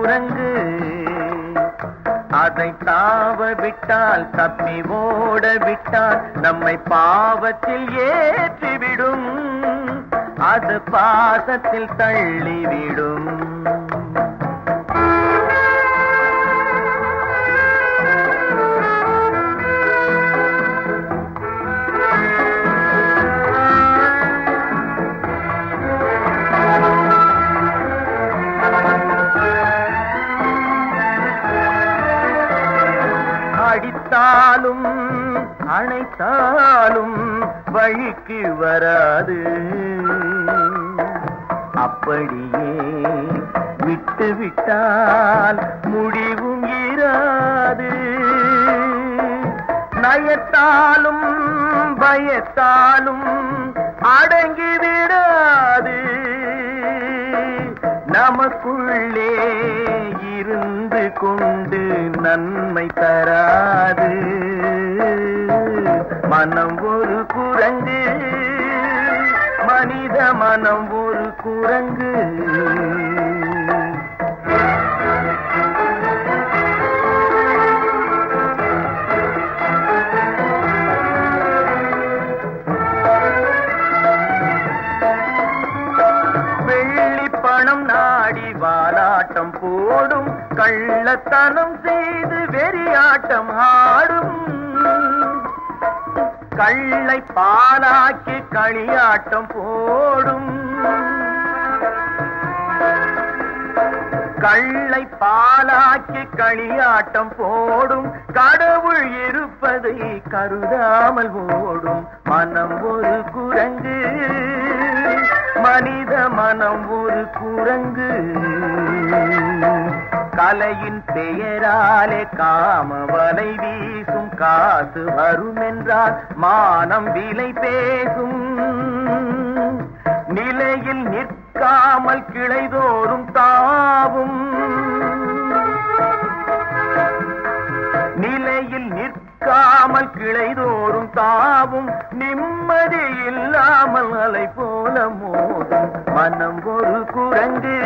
குரங்கு. அதை தாவ விட்டால் தப்பி ஓட விட்டால் நம்மை பாவத்தில் ஏற்றிவிடும். அது பாசத்தில் தள்ளிவிடும். அடித்தாலும் அணைத்தாலும் வழிக்கு வராது. அப்படியே விட்டு விட்டால் முடிவும் இராது. நயத்தாலும் பயத்தாலும் அடங்கி விடாது. நமக்குள்ளே இருந்து கொண்டு நன்மை தராது. மனம் ஒரு குரங்கு, மனித மனம் ஒரு குரங்கு. வெள்ளி பணம் நாடி வாலாட்டம் போடும், கள்ளத்தனம் செய்து வெறியாட்டம் ஆடும். கள்ளை பாலாக்கி களியாட்டம் போடும். கள்ளை பாலாக்கி களியாட்டம் போடும். கடவுள் இருப்பதை கருதாமல் ஓடும். மனம் ஒரு குரங்கு, மனித மனம் ஒரு குரங்கு. கலையின் பெயராலே காம வலை வீசும். காசு வரும் என்றால் மானம் விலை பேசும். நிலையில் நிற்காமல் கிளைதோறும் தாவும். நிலையில் நிற்காமல் கிளைதோறும் தாவும். நிம்மதி இல்லாமல் அலை போல மோதும். மனம் ஒரு குரங்கு,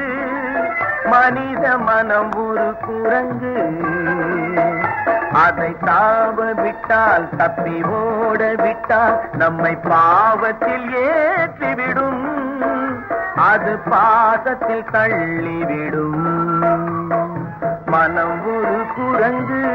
மனித மனம் ஒரு குரங்கு. அதை தாவ விட்டால் தப்பி ஓட விட்டால் நம்மை பாவத்தில் ஏற்றிவிடும். அது பாசத்தில் தள்ளிவிடும். மனம் ஒரு குரங்கு.